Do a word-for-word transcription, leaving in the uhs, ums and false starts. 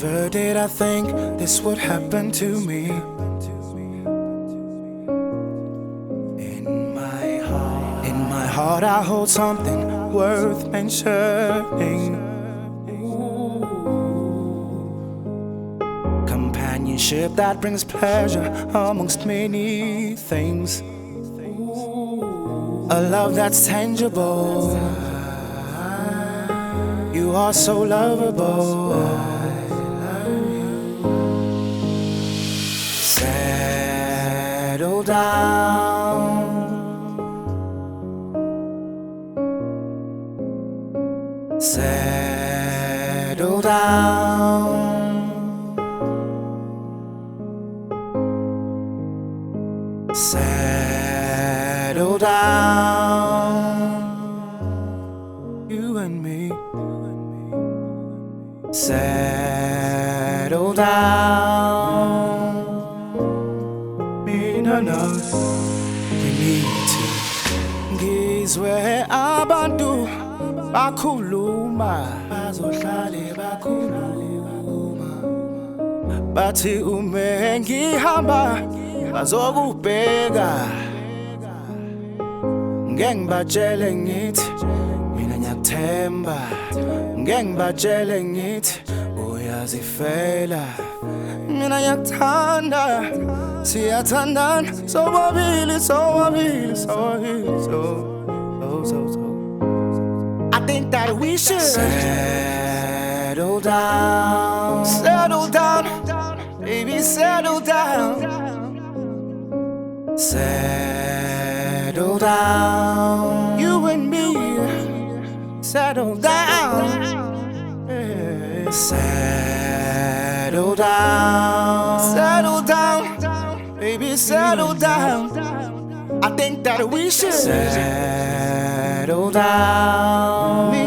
Never did I think this would happen to me. In my heart, in my heart I hold something worth mentioning. Companionship that brings pleasure amongst many things. A love that's tangible. You are so lovable. Settle down. Settle down. Settle down. You and me. Settle down. Mean enough. We need to. Ngizwe abantu bakhuluma, bazohlale bakhuluma. Bathi ume ngihamba bazokubheka. Ngeke ngibatshele ngithi mina ngiyakuthemba. Ngeke ngibatshele ngithi uyazifela. Mina ngiyakuthanda, siyathandana, sobabili, sobabili, sobabili, so, so, so, so. I think that we should settle down, settle down, baby, settle down, settle down. You and me, settle down, yeah. Settle down, settle down, baby, settle down. I think that we should settle down.